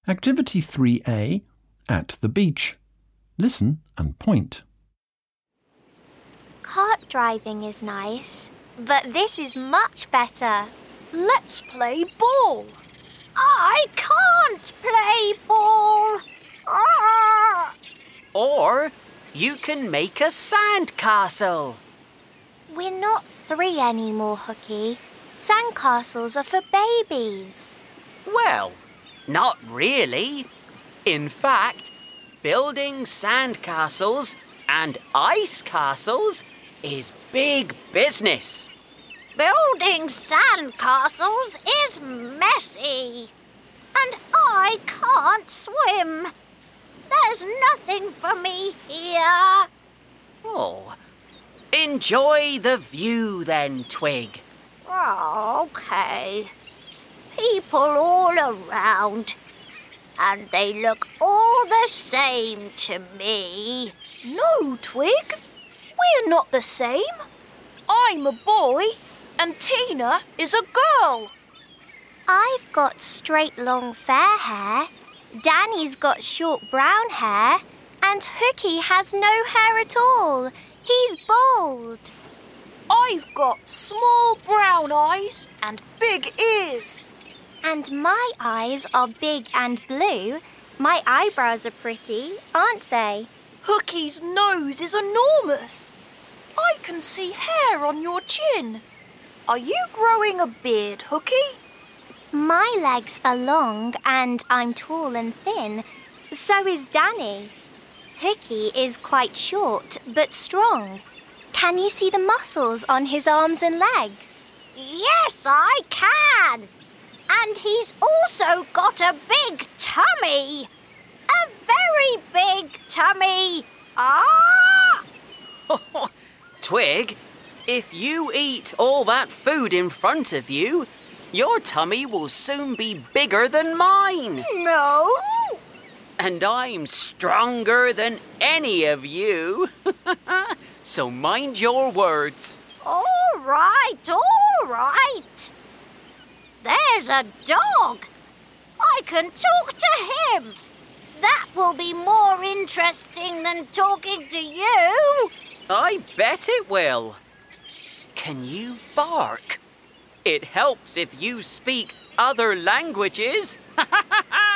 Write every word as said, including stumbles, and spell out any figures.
Activity three A, At the beach. Listen and point. Kart driving is nice, but this is much better. Let's play ball. I can't play ball. Ah! Or you can make a sand castle. We're not three anymore, Hooky. Sandcastles are for babies. Well, not really. In fact, building sand castles and ice castles is big business. Building sandcastles is messy. And I can't swim. There's nothing for me here. Oh, enjoy the view then, Twig. Oh, OK. People all around. And they look all the same to me. No, Twig. We're not the same. I'm a boy and Tina is a girl. I've got straight long fair hair, Danny's got short brown hair, and Hooky has no hair at all. He's bald. I've got small brown eyes and big ears. And my eyes are big and blue. My eyebrows are pretty, aren't they? Hooky's nose is enormous. I can see hair on your chin. Are you growing a beard, Hooky? My legs are long and I'm tall and thin. So is Danny. Hooky is quite short but strong. Can you see the muscles on his arms and legs? Yes, I can. And he's also got a big tummy. A very big tummy. Ah! Twig, if you eat all that food in front of you, your tummy will soon be bigger than mine. No. And I'm stronger than any of you. So mind your words. All right, all right. There's a dog. I can talk to him. That will be more interesting than talking to you. I bet it will. Can you bark? It helps if you speak other languages.